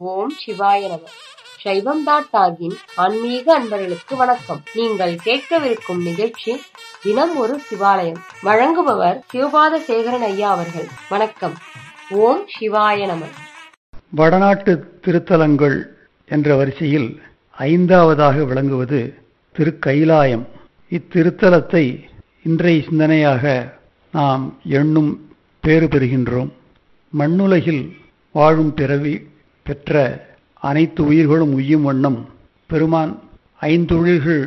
ஓம் சிவாய நம. சைவம்.org-இன் ஆன்மீக அன்பர்களுக்கு வணக்கம். நீங்கள் கேட்கவிருக்கும் நிகழ்ச்சி தினம் ஒரு சிவாலயம். வழங்குபவர் சிவபாத சேகரன் ஐயா அவர்கள். வணக்கம். ஓம் சிவாய நம. வடநாட்டு திருத்தலங்கள் என்ற வரிசையில் 5வதாக விளங்குவது திருக்கைலாயம். இத்திருத்தலத்தை இன்றைய சிந்தனையாக நாம் எண்ணும் பேறு பெறுகின்றோம். மண்ணுலகில் வாழும் பிறவி பெற்ற அனைத்து உயிர்களும் உய்யும் வண்ணம் பெருமான் 5 தொழில்கள்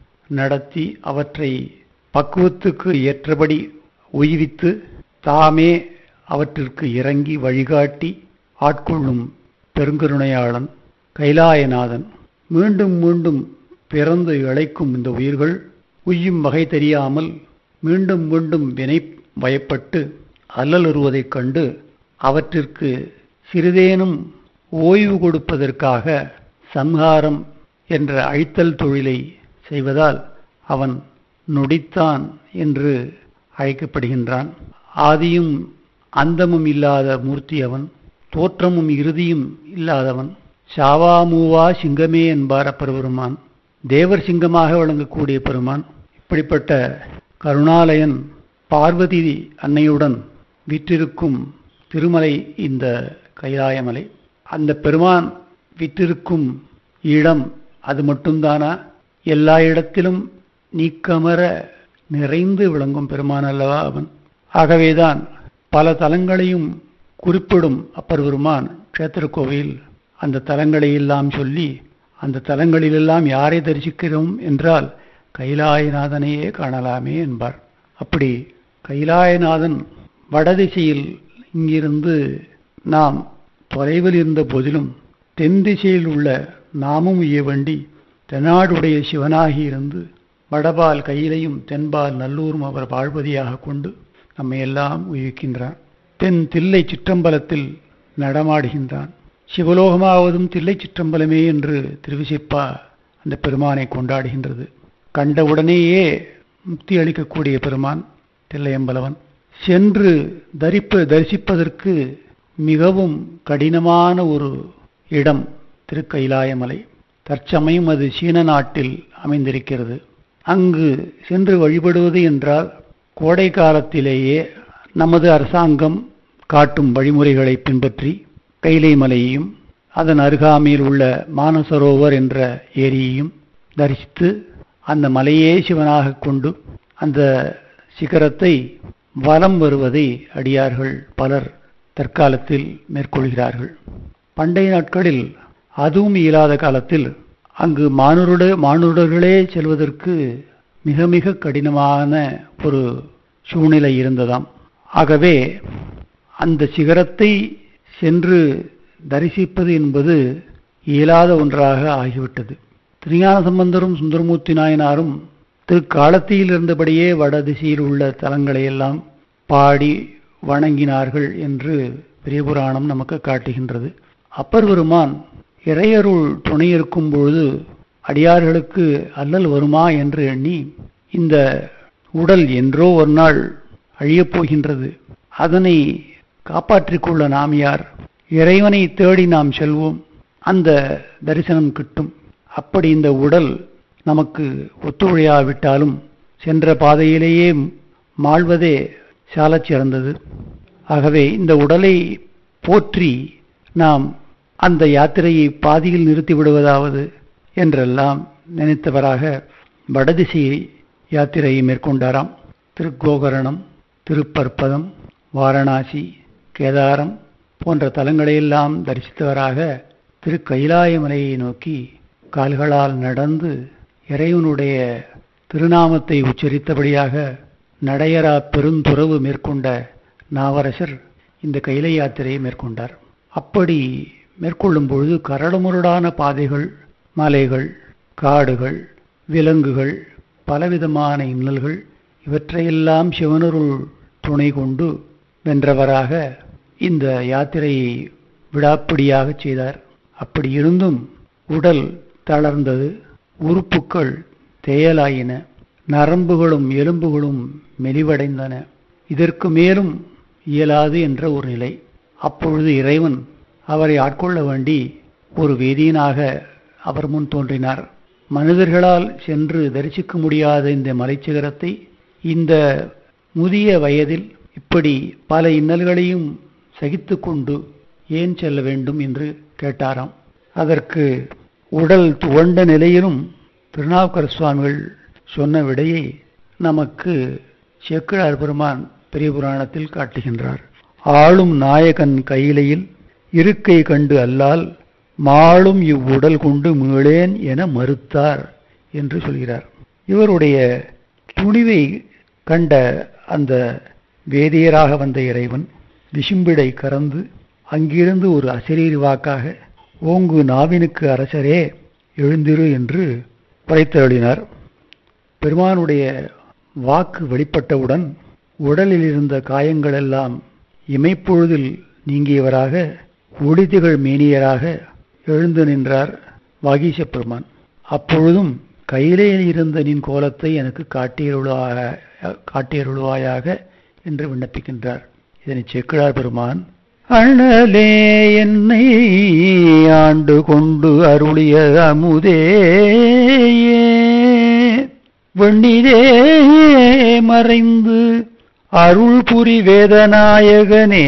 நடத்தி அவற்றை பக்குவத்துக்கு ஏற்றபடி உய்வித்து தாமே அவற்றிற்கு இறங்கி வழிகாட்டி ஆட்கொள்ளும் பெருங்கருணையாளன் கைலாயநாதன். மீண்டும் மீண்டும் பிறந்து இழைக்கும் இந்த உயிர்கள் உய்யும் வகை தெரியாமல் மீண்டும் மீண்டும் வினை வயப்பட்டு அல்லலுறுவதைக் கண்டு அவற்றிற்கு சிறிதேனும் ஓய்வு கொடுப்பதற்காக சம்ஹாரம் என்ற அழித்தல் தொழிலை செய்வதால் அவன் நொடித்தான் என்று அழைக்கப்படுகின்றான். ஆதியும் அந்தமும் இல்லாத மூர்த்தி அவன். தோற்றமும் இறுதியும் இல்லாதவன். சாவாமூவா சிங்கமே என்பார் அப்பெருமான். தேவர் சிங்கமாக விளங்கக்கூடிய பெருமான். இப்படிப்பட்ட கருணாலயன் பார்வதி அன்னையுடன் விற்றிருக்கும் திருமலை இந்த கைலாயமலை. அந்த பெருமான் விற்றிருக்கும் இடம் அது மட்டும்தானா? எல்லா இடத்திலும் நீக்கமர நிறைந்து விளங்கும் பெருமான் அல்லவா அவன். ஆகவேதான் பல தலங்களையும் குறிப்பிடும் அப்பர் பெருமான் க்ஷேத்திர கோவில் அந்த தலங்களை எல்லாம் சொல்லி அந்த தலங்களிலெல்லாம் யாரை தரிசிக்கிறோம் என்றால் கைலாயநாதனையே காணலாமே என்பார். அப்படி கைலாயநாதன் வடதிசையில் இங்கிருந்து நாம் தொலைவில் இருந்த போதிலும் தென் திசையில் உள்ள நாமும் உய்ய வேண்டி தென்னாடுடைய சிவனாகி இருந்து வடபால் கையிலையும் தென்பால் நல்லூரும் அவர் வாழ்வதியாக கொண்டு நம்மை எல்லாம் உய்விக்கின்றான். தென் தில்லை சிற்றம்பலத்தில் நடமாடுகின்றான். சிவலோகமாவதும் தில்லை சிற்றம்பலமே என்று திருவிசைப்பா அந்த பெருமானை கொண்டாடுகின்றது. கண்டவுடனேயே முக்தி அளிக்கக்கூடிய பெருமான் தில்லையம்பலவன். சென்று தரிசிப்பதற்கு மிகவும் கடினமான ஒரு இடம் திருக்கைலாயமலை. தற்சமயம் அது சீன நாட்டில் அமைந்திருக்கிறது. அங்கு சென்று வழிபடுவது என்றால் கோடை காலத்திலேயே நமது அரசாங்கம் காட்டும் வழிமுறைகளை பின்பற்றி கைலை மலையையும் அதன் அருகாமையில் உள்ள மானசரோவர் என்ற ஏரியையும் தரிசித்து அந்த மலையே சிவனாக கொண்டு அந்த சிகரத்தை வலம் வருவதை அடியார்கள் பலர் தற்காலத்தில் மேற்கொள்கிறார்கள். பண்டைய நாட்களில் அதுவும் இயலாத காலத்தில் அங்கு மானுடர்களே செல்வதற்கு மிக மிக கடினமான ஒரு சூழ்நிலை இருந்ததாம். ஆகவே அந்த சிகரத்தை சென்று தரிசிப்பது என்பது இயலாத ஒன்றாக ஆகிவிட்டது. திருஞான சம்பந்தரும் சுந்தரமூர்த்தி நாயனாரும் திருக்காலத்தியில் இருந்தபடியே வடதிசையில் உள்ள தலங்களையெல்லாம் பாடி வணங்கினார்கள் என்று பெரிய புராணம் நமக்கு காட்டுகின்றது. அப்பர் பெருமான் இறையருள் துணை இருக்கும் பொழுது அடியார்களுக்கு அல்லல் வருமா என்று எண்ணி இந்த உடல் என்றோ ஒரு நாள் அழியப் போகின்றது, அதனை காப்பாற்றிக் கொள்ள நாம் யார்? இறைவனை தேடி நாம் செல்வோம், அந்த தரிசனம் கிட்டும். அப்படி இந்த உடல் நமக்கு ஒத்துழையாவிட்டாலும் சென்ற பாதையிலேயே மாழ்வதே சாலச் சிறந்தது. ஆகவே இந்த உடலை போற்றி நாம் அந்த யாத்திரையை பாதியில் நிறுத்திவிடுவதாவது என்றெல்லாம் நினைத்தவராக வடதிசை யாத்திரையை மேற்கொண்டாராம். திருக்கோகரணம், திருப்பற்பதம், வாரணாசி, கேதாரம் போன்ற தலங்களையெல்லாம் தரிசித்தவராக திருக்கைலாயமலையை நோக்கி கால்களால் நடந்து இறைவனுடைய திருநாமத்தை உச்சரித்தபடியாக நடையரா பெருந்துறவு மேற்கொண்ட நாவரசர் இந்த கைலை யாத்திரையை மேற்கொண்டார். அப்படி மேற்கொள்ளும் பொழுது கரடுமுரடான பாதைகள், மலைகள், காடுகள், விலங்குகள், பலவிதமான இன்னல்கள் இவற்றையெல்லாம் சிவனருள் துணை கொண்டு வென்றவராக இந்த யாத்திரையை விடாப்பிடியாக செய்தார். அப்படி இருந்தும் உடல் தளர்ந்தது, உறுப்புக்கள் தேயலாயின, நரம்புகளும் எலும்புகளும் மெலிவடைந்தன. இதற்கு மேலும் இயலாது என்ற ஒரு நிலை. அப்பொழுது இறைவன் அவரை ஆட்கொள்ள வேண்டி ஒரு வேதியனாக அவர் முன் தோன்றினார். மனிதர்களால் சென்று தரிசிக்க முடியாத இந்த மலைச்சிகரத்தை இந்த முதிய வயதில் இப்படி பல இன்னல்களையும் சகித்து கொண்டு ஏன் செல்ல வேண்டும் என்று கேட்டாராம். அதற்கு உடல் துவண்ட நிலையிலும் திருநாவுக்கரசு சுவாமிகள் சொன்ன விடையை நமக்கு சேக்கிழார் பெருமான் பெரிய புராணத்தில் காட்டுகின்றார். ஆளும் நாயகன் கையிலையில் இருக்கை கண்டு அல்லால் மாளும் இவ்வுடல் கொண்டு மீளேன் என மறுத்தார் என்று சொல்கிறார். இவருடைய துணிவை கண்ட அந்த வேதியராக வந்த இறைவன் விசும்பிடை கறந்து அங்கிருந்து ஒரு அசரீரி வாக்காக ஓங்கு நாவினுக்கு அரசரே எழுந்திரு என்று உரைத்தருளினார். பெருமானுடைய வாக்கு வெளிப்பட்டவுடன் உடலில் இருந்த காயங்களெல்லாம் இமைப்பொழுதில் நீங்கியவராக ஒளிதிகள் மேனியராக எழுந்து நின்றார் வாகீச பெருமான். அப்பொழுதும் கையிலேயில் இருந்த நின் கோலத்தை எனக்கு காட்டியருள்வாயாக என்று விண்ணப்பிக்கின்றார். இதனை சேக்கிழார் பெருமான் அண்ணலே என்னை ஆண்டு கொண்டு அருளிய அமுதே வெண்ணிலே மறைந்து அருள் புரி வேதநாயகனே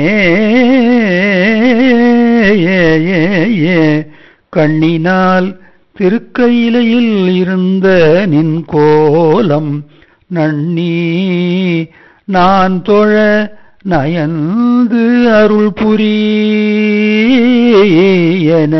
கண்ணினால் திருக்கையிலையில் இருந்த நின் கோலம் நன்னி நான் தொழ நயந்து அருள் புரி என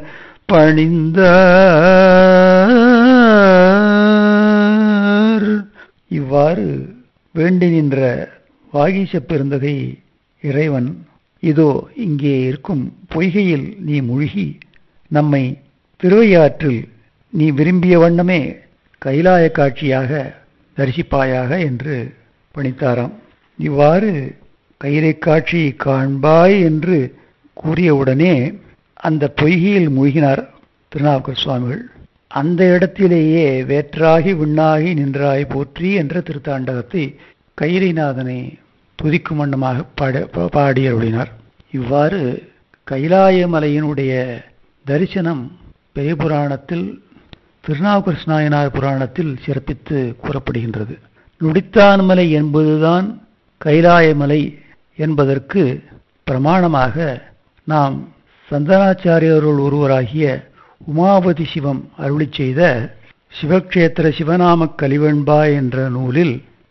பணிந்தார். இவ்வாறு வேண்டி நின்ற வாகீச பெருந்தகை இறைவன் இதோ இங்கே இருக்கும் பொய்கையில் நீ மூழ்கி நம்மை திருவையாற்றில் நீ விரும்பிய வண்ணமே கைலாய காட்சியாக தரிசிப்பாயாக என்று பணித்தாராம். இவ்வாறு கைலை காட்சி காண்பாய் என்று கூறியவுடனே அந்த பொய்கையில் மூழ்கினார் திருநாவுக்கரசு சுவாமிகள். அந்த இடத்திலேயே வேற்றாகி விண்ணாகி நின்றாய் போற்றி என்ற திருத்தாண்டகத்தை கைலைநாதனை துதிக்கும் வண்ணமாக பாடியருளினார். இவ்வாறு கைலாய மலையினுடைய தரிசனம் பெரிய புராணத்தில் திருநாவுக்கரசு நாயனார் புராணத்தில் சிறப்பித்து கூறப்படுகின்றது. நுடித்தான் மலை என்பதுதான் கைலாய மலை என்பதற்கு பிரமாணமாக நாம் சந்தனாச்சாரியருள் ஒருவராகிய உமாபதி சிவம் அருளி செய்த சிவக்ஷேத்திர சிவநாம கலிவெண்பா என்ற நூலில்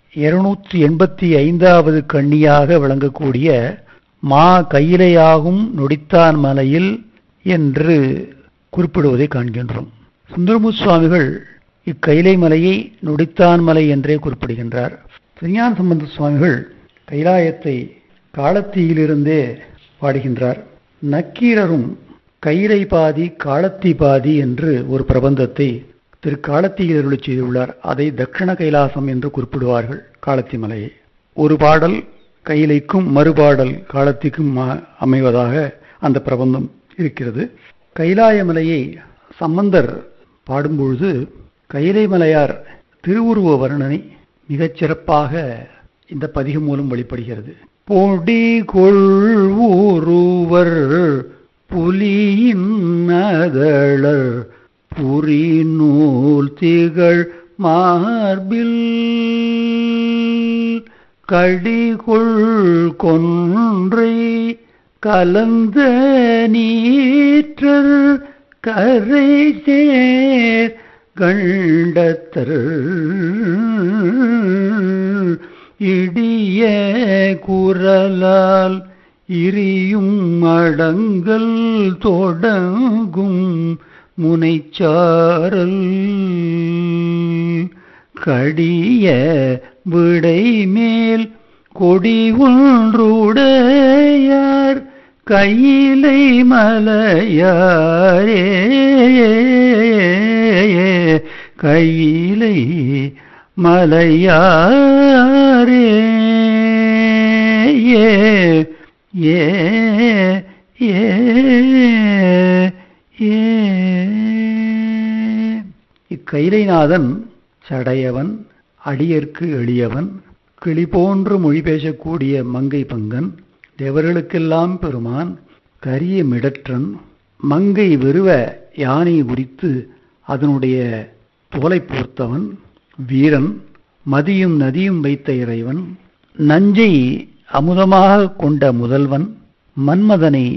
285வது கண்ணியாக விளங்கக்கூடிய மா கையிலையாகும் நொடித்தான் மலையில் என்று குறிப்பிடுவதை காண்கின்றோம். சுந்தரமூர்த்தி சுவாமிகள் இக்கைலை மலையை நொடித்தான் மலை என்றே குறிப்பிடுகின்றார். திருஞான சம்பந்த சுவாமிகள் கைலாயத்தை காலத்தியிலிருந்தே பாடுகின்றார். நக்கீரரும் கைலை பாதி காலத்தி பாதி என்று ஒரு பிரபந்தத்தை திரு காலத்தியில் அருளி செய்துள்ளார். அதை தட்சிண கைலாசம் என்று குறிப்பிடுவார்கள் காலத்தி மலையை. ஒரு பாடல் கைலைக்கும் மறுபாடல் காலத்திற்கும் அமைவதாக அந்த பிரபந்தம் இருக்கிறது. கைலாய மலையை சம்பந்தர் பாடும்பொழுது கைலை மலையார் திருவுருவ வர்ணனை மிகச் சிறப்பாக இந்த பதிகம் மூலம் வெளிப்படுகிறது. பொடி கொள்வூருவர் புலியின் அதழர் புரி நூல் திகழ் மார்பில் கடிகொள் கொன்றை கலந்த நீற்றர் கரை சேர் கண்டத்தர் இடிய குரலால் இரியும் அடங்கல் தொடங்கும் முனைச்சாரல் கடிய விடை மேல் கொடி ஒன்றுடையார் கையிலை மலையாரே கையிலை மலையாரே ஏ ஏ ஏ ஏ இக்கைலைநாதன் சடையவன், அடியர்க்கு எளியவன், கிளி போன்று மொழி பேசக்கூடிய மங்கை பங்கன், தேவர்களுக்கெல்லாம் பெருமான், கரிய மிடற்றன் மங்கை வெறுவ யானை உரித்து அதனுடைய தோலை போர்த்தவன் வீரன் மதியும் நதியும் வைத்த இறைவன் நஞ்சை அமுதமாக கொண்ட முதல்வன் மன்மதனை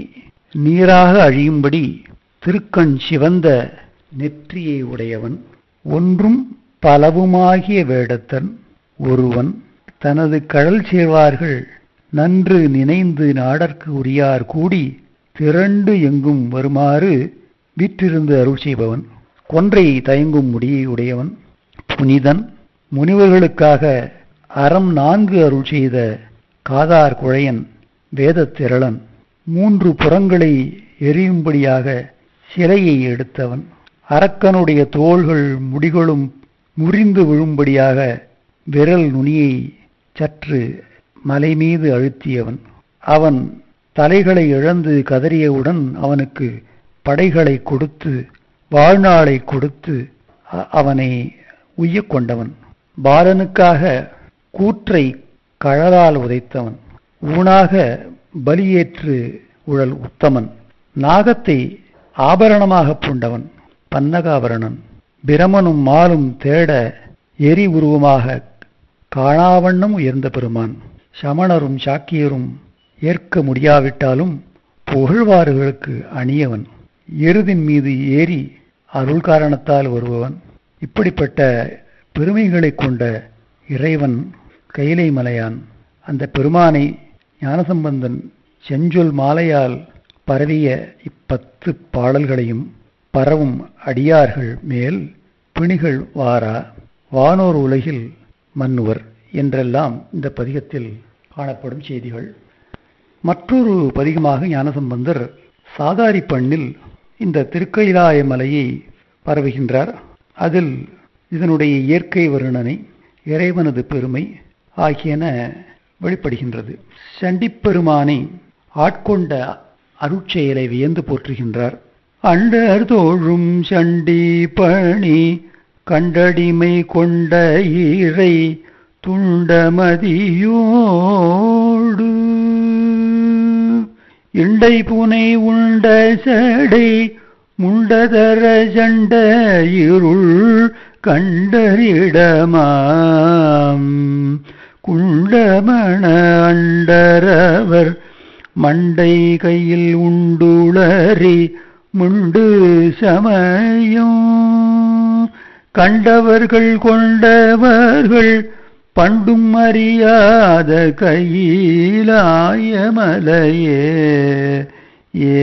நீராக அழியும்படி திருக்கண் சிவந்த நெற்றியை உடையவன் ஒன்றும் பலவுமாகிய வேடத்தன் ஒருவன் தனது கடல் சேர்வார்கள் நன்று நினைந்து நாடற்கு உரியார் கூடி திரண்டு எங்கும் வருமாறு வீற்றிருந்து அருள் செய்பவன் கொன்றை தயங்கும் முடியை உடையவன் புனிதன் முனிவர்களுக்காக அறம் 4 அருள் செய்த காதார் குழையன் வேதத் திரளன் 3 புறங்களை எரியும்படியாக சிலையை எடுத்தவன் அரக்கனுடைய தோள்கள் முடிகளும் முறிந்து விழும்படியாக விரல் நுனியை சற்று மலை மீது அழுத்தியவன் அவன் தலைகளை இழந்து கதறியவுடன் அவனுக்கு படைகளை கொடுத்து வாழ்நாளை கொடுத்து அவனை உய்யக் கொண்டவன் பாலனுக்காக கூற்றை கழலால் உதைத்தவன் ஊனாக பலியேற்று உழல் உத்தமன் நாகத்தை ஆபரணமாக பூண்டவன் பன்னகாபரணன் பிரமனும் மாலும் தேட எரி உருவமாக காணாவண்ணம் உயர்ந்த பெருமான் சமணரும் சாக்கியரும் ஏற்க முடியாவிட்டாலும் புகழ்வார்களுக்கு அணியவன் எருதின் மீது ஏறி அருள் காரணத்தால் வருபவன் இப்படிப்பட்ட பெருமைகளை கொண்ட இறைவன் கைலை மலையான் அந்த பெருமானை ஞானசம்பந்தன் செஞ்சொல் மாலையால் பரவிய 10 பாடல்களையும் பரவும் அடியார்கள் மேல் பிணிகள் வாரா வானோர் உலகில் மன்னுவர் என்றெல்லாம் இந்த பதிகத்தில் காணப்படும் செய்திகள். மற்றொரு பதிகமாக ஞானசம்பந்தர் சாதாரி பண்ணில் இந்த திருக்கைலாய மலையை பரவுகின்றார். அதில் இதனுடைய இயற்கை வர்ணனை இறைவனது பெருமை ஆகியன வெளிப்படுகின்றது. சண்டிப்பெருமானை ஆட்கொண்ட அருட்செயலை வியந்து போற்றுகின்றார். அண்டர் தோழும் சண்டி பணி கண்டடிமை கொண்ட ஈரை துண்டமதியோடு இண்டை புனை உண்ட சடை முண்டதர சண்ட இருள் கண்டரிடமாம் குண்டமண அண்டரவர் மண்டை கையில் உண்டுளறி முண்டு சமயம் கண்டவர்கள் கொண்டவர்கள் பண்டும் அறியாத கையிலாயமலையே ஏ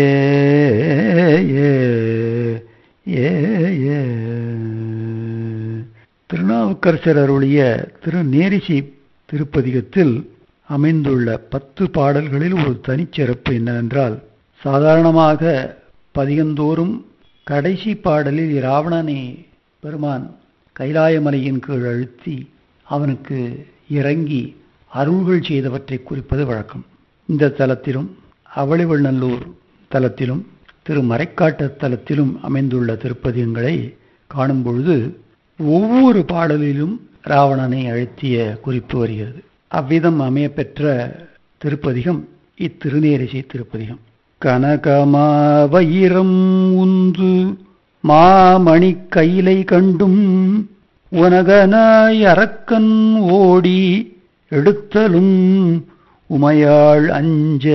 திருநாவுக்கரசர் அருளிய திருநேரிசை திருப்பதிகத்தில் அமைந்துள்ள 10 பாடல்களில் ஒரு தனிச்சிறப்பு என்னவென்றால், சாதாரணமாக பதிகந்தோறும் கடைசி பாடலில் இராவணனை பெருமான் கைலாயமலையின் கீழ் அழுத்தி அவனுக்கு இறங்கி அருள்கள் செய்தவற்றை குறிப்பது வழக்கம். இந்த தலத்திலும் அவளிவள்நல்லூர் தலத்திலும் திருமறைக்காட்டு தலத்திலும் அமைந்துள்ள திருப்பதிகங்களை காணும் பொழுது ஒவ்வொரு பாடலிலும் ராவணனை அழுத்திய குறிப்பு வருகிறது. அவ்விதம் அமையப்பெற்ற திருப்பதிகம் இத்திருநேரிசை திருப்பதிகம். கனகமா வைரம் உந்து மாமணி கைலை கண்டும் உனகனாய் அரக்கன் ஓடி எடுத்தலும் உமையாள் அஞ்ச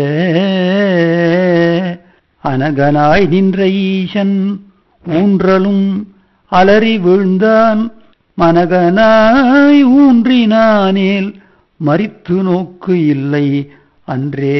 அனகனாய் நின்ற ஈசன் ஊன்றலும் அலறி வீழ்ந்தான் மனகனாய் ஊன்றினானேல் மரித்து நோக்கு இல்லை அன்றே.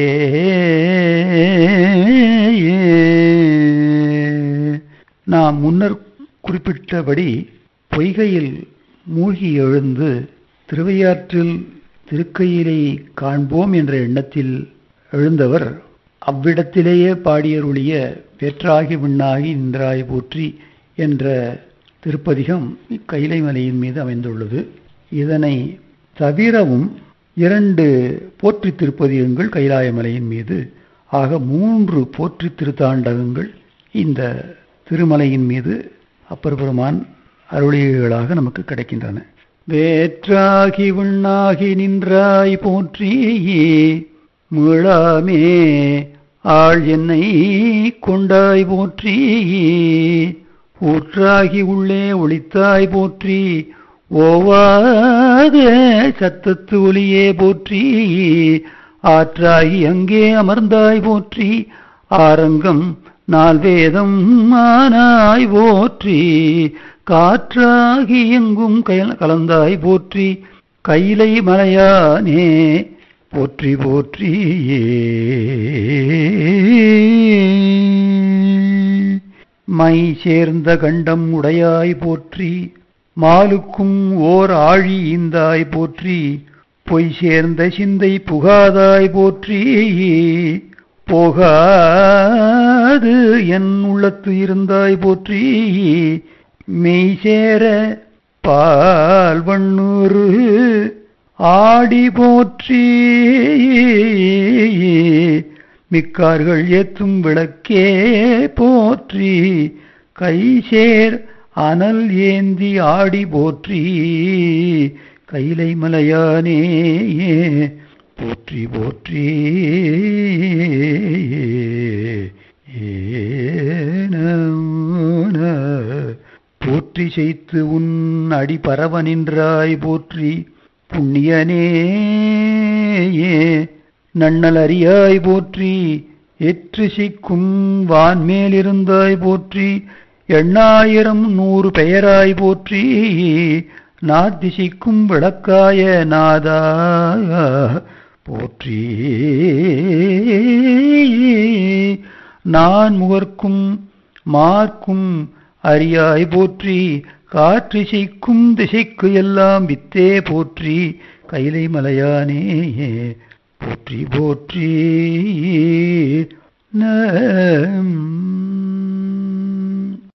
நாம் முன்னர் குறிப்பிட்டபடி பொய்கையில் மூழ்கி எழுந்து திருவையாற்றில் திருக்கையிலை காண்போம் என்ற எண்ணத்தில் எழுந்தவர் அவ்விடத்திலேயே பாடியருளிய வேற்றாகி விண்ணாகி நின்றாய் போற்றி என்ற திருப்பதிகம் கைலை மலையின் மீது அமைந்துள்ளது. இதனை தவிரவும் 2 போற்றி திருப்பதிகங்கள் கைலாயமலையின் மீது ஆக 3 போற்றி திருத்தாண்டகங்கள் இந்த திருமலையின் மீது அப்பர் பெருமான் அருளியர்களாக நமக்கு கிடைக்கின்றன. வேற்றாகி விண்ணாகி நின்றாய் போற்றியே மீளாமே ஆள் என்னை கொண்டாய் போற்றி, ஊற்றாகி உள்ளே ஒளித்தாய் போற்றி, ஓவாத சத்தத்து ஒலியே போற்றி, ஆற்றாகி அங்கே அமர்ந்தாய் போற்றி, ஆரங்கம் நால்வேதம் ஆனாய் போற்றி, காற்றாகி எங்கும் கலந்தாய் போற்றி, கைலை மலையானே போற்றி போற்றியே. மை சேர்ந்த கண்டம் உடையாய் போற்றி, மாலுக்கும் ஓர் ஆழி ஈந்தாய் போற்றி, பொய் சேர்ந்த சிந்தை புகாதாய் போற்றி, போகாது என் உள்ளத்து இருந்தாய் போற்றி, மெய் சேர பால் வண்ணூறு ஆடி போற்றி, மிக்கார்கள் ஏத்தும் விளக்கே போற்றி, கைசேர் அனல் ஏந்தி ஆடி போற்றி, கைலை மலையானே போற்றி போற்றி. போற்றி செய்து உன் அடி பரவ நின்றாய் போற்றி, புண்ணியனே நன்னல் அறியாய் போற்றி, எற்று சிக்கும் வான்மேலிருந்தாய் போற்றி, 8000 பெயராய் போற்றி, நாத்திசிக்கும் விளக்காய நாதா போற்றி, நான் முகர்க்கும் மார்க்கும் அறியாய் போற்றி, காற்றிசைக்கும் திசைக்கு எல்லாம் வித்தே போற்றி, கைலை மலையானே போற்றி போற்றி.